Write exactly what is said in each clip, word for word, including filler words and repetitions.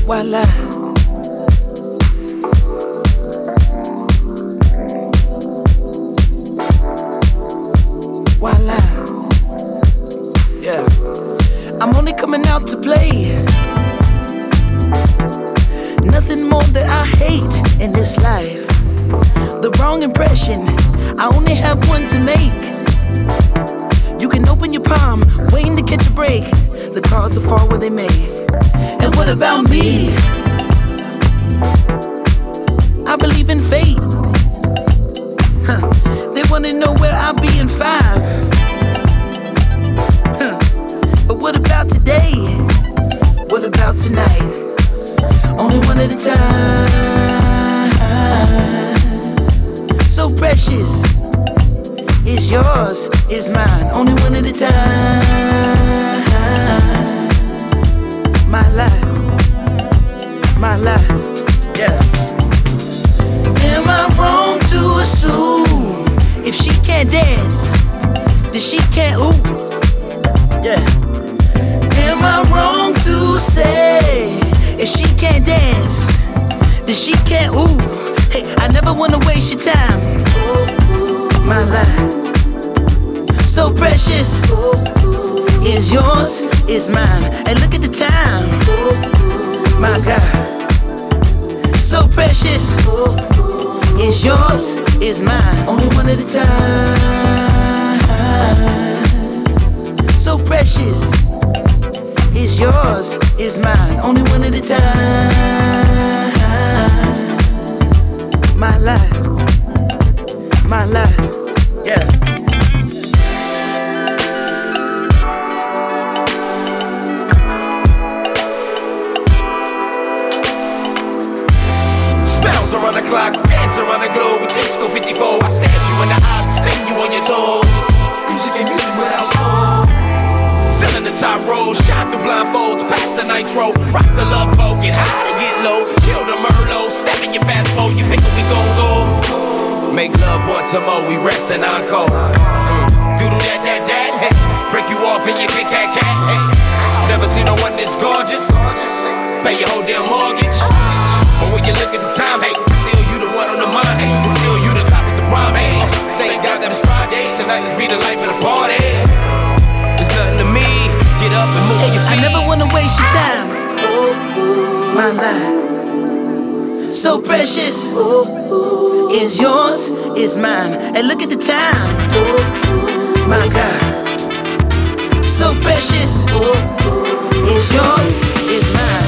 Voila. Voila. Yeah. I'm only coming out to play. Nothing more that I hate in this life. The wrong impression, I only have one to make. You can open your palm, waiting to catch a break. The cards will fall where they may. And what about me? I believe in fate. Huh. They wanna know where I'll be in five. Huh. But what about today? What about tonight? Only one at a time. So precious. It's yours, it's mine. Only one at a time. My life, my life, yeah. Am I wrong to assume if she can't dance, then she can't ooh? Yeah. Am I wrong to say if she can't dance, then she can't ooh? Hey, I never wanna waste your time. My life, so precious. Is yours, is mine. And look at the time. My God, so precious. Is yours, is mine. Only one at a time. So precious. Is yours, is mine. Only one at a time. My life, my life, yeah. Spells around the clock, dance around the globe with Disco fifty-four. I stash you in the eyes, spin you on your toes. Music and music without soul. Filling the top row, shot through blindfolds, past the nitro. Rock the love boat, get high to get low. Chill the Merlot, step in your fast mode. You pick up, we gon' go. Make love once or more, we rest and encore. Mm. Doodle that, that, that, hey. Break you off in your Kit Kat cat, hey. Never seen no one this gorgeous. Pay your whole damn mortgage. But when you look at the time, hey, still you the one on the mind, hey. Still you the top of the prime, hey. Thank God that it's Friday, tonight let's be the life of the party. It's nothing to me, get up and move your feet. I never wanna waste your time. My life, so precious. Is yours, is mine. And look at the time. My God, so precious. Is yours, is mine.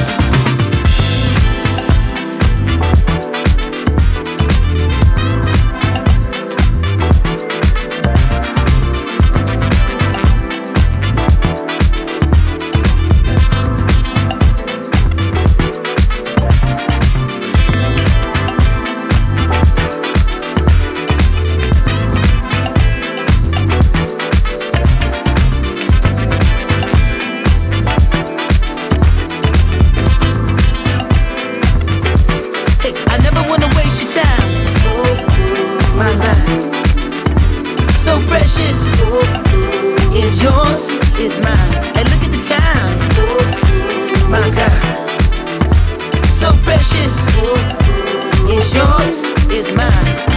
So precious. Is yours, is mine. And look at the time. My God, so precious. Is yours, is mine.